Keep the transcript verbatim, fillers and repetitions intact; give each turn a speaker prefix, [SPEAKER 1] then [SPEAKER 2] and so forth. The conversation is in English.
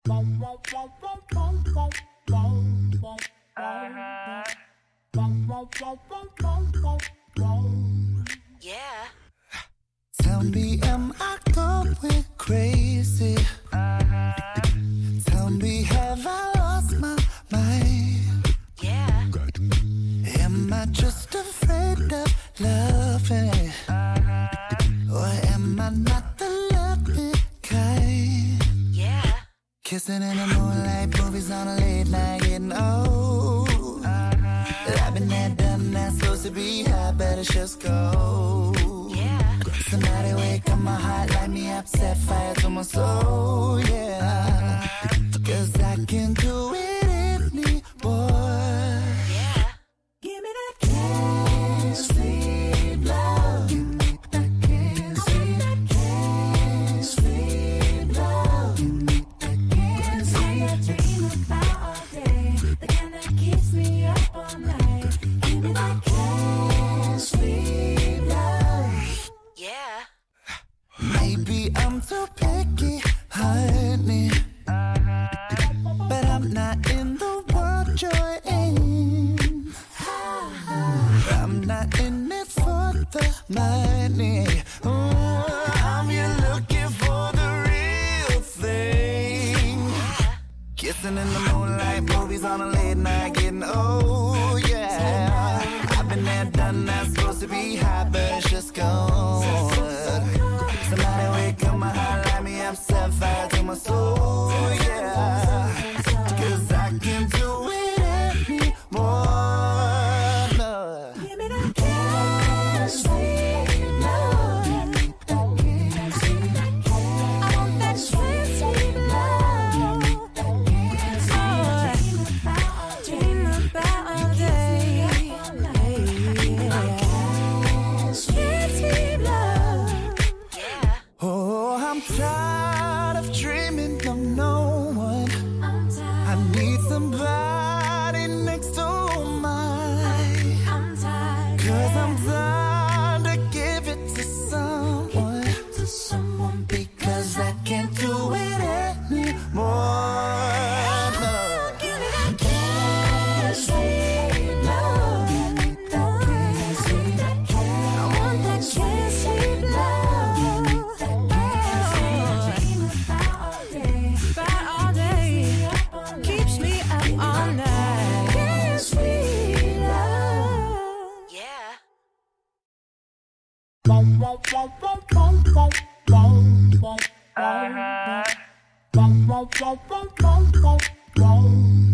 [SPEAKER 1] Yeah.
[SPEAKER 2] Tell me, am I going crazy? Tell me, have I lost my mind?
[SPEAKER 1] Yeah.
[SPEAKER 2] Am I just afraid of loving? Or am I not the loving kind?
[SPEAKER 1] Yeah.
[SPEAKER 2] Kissing in the moonlight, movies on a late night, getting old. I've been there, done that, supposed to be high, better just go.
[SPEAKER 1] Yeah.
[SPEAKER 2] Somebody wake up my heart, light me up, set fire to my soul, yeah. Cause I can't do it anymore.
[SPEAKER 1] Yeah.
[SPEAKER 2] Give me that can't sleep love. Give me that can't sleep, that can't sleep love. Give me that can't sleep.
[SPEAKER 3] I dream about all day, the kind that keeps me up all night. Give me that
[SPEAKER 2] Can't sleep love.
[SPEAKER 1] Yeah.
[SPEAKER 2] Maybe I'm too picky, honey, but I'm not in the world you're in. I'm not in it for the money. Oh, I'm here looking for the real thing. Kissing in the moonlight, movies on a late night, getting old, yeah. I've been there, done that, supposed to be high, but it's just gone. Somebody wake up my heart, light me up, set fire to my soul, yeah. Cause I can't do it anymore, no.
[SPEAKER 3] Give me that can't sleep love. That can't sleep, that can't. I want that can't sleep love. That can't sleep. Oh, dream about all day. Can't sleep love.
[SPEAKER 1] Yeah.
[SPEAKER 2] Oh, I'm tired of dreaming of no one.
[SPEAKER 3] I'm
[SPEAKER 2] I
[SPEAKER 3] tired.
[SPEAKER 2] need somebody next to mine.
[SPEAKER 3] I'm tired.
[SPEAKER 2] Cause I'm tired to give it to someone.
[SPEAKER 3] To someone
[SPEAKER 2] Because I can't do it anymore, no.
[SPEAKER 3] give me that can't sleep love. That can't sleep, that can't. I want that can't sleep love. That can't sleep. Dream about all day, about all day. Keeps me up all night. Can't sleep love.
[SPEAKER 1] Yeah.
[SPEAKER 4] Uh-huh.